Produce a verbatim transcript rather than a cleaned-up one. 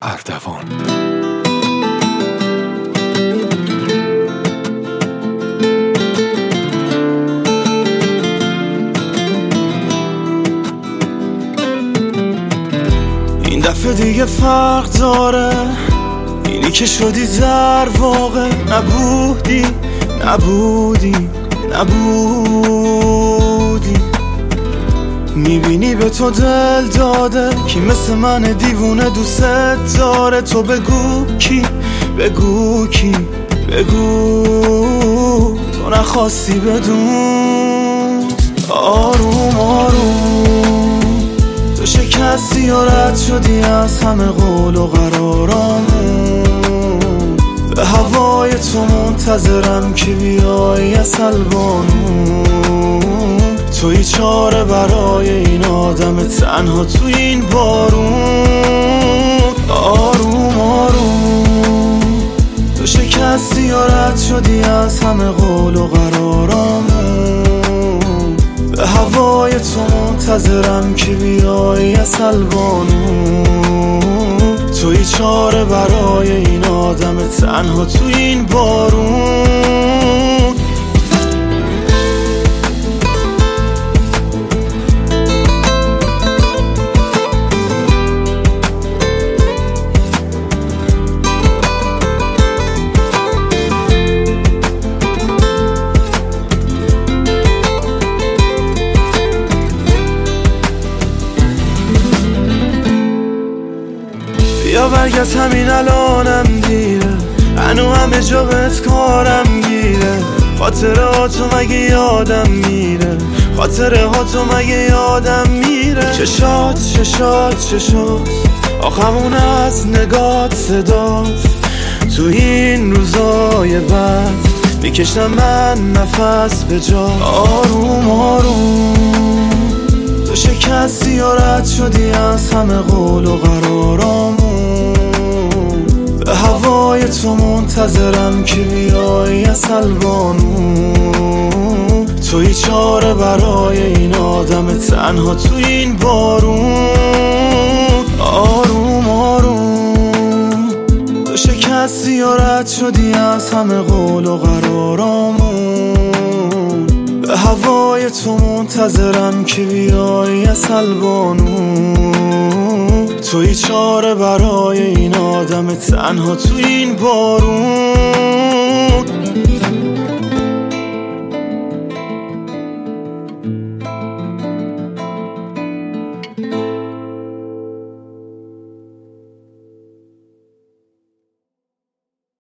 اردوان. این دفعه دیگه فرق داره، اینی که شدی در واقع نبودی نبودی نبودی. میبینی به تو دل داده کی مثل من دیوونه دوست داره. تو بگو کی، بگو کی، بگو تو نخواستی بدون. آروم آروم تو شکستی و رد شدی از همه قول و قرارامون. به هوای تو منتظرم که بیایی از البانون. توی چاره برای این آدم تنها تو این بارون. آروم آروم تو شکستی و رد شدی از همه قول و قرارامون. به هوای تو منتظرم که بیایی از البانون. توی چاره برای این آدم تنها تو این بارون. یا برگرد همین الانم دیره، هنو همه جا بهت کارم گیره. خاطره ها تو مگه یادم میره، خاطره ها تو مگه یادم میره. چشات چشات چشات آخمون از نگات صدات. تو این روزای بعد میکشم من نفس به جا. آروم آروم تو شکستی و رد شدی از همه قول و قرارامون. به هوای تو منتظرم که بیایی از البانون. توی چاره برای این آدم تنها تو این بارون. آروم آروم تو شکستی و رد شدی از همه قول و قرارامون. به هوای تو منتظرم که بیایی از البانون. توی چاره برای این آدم تنها تو این بارون.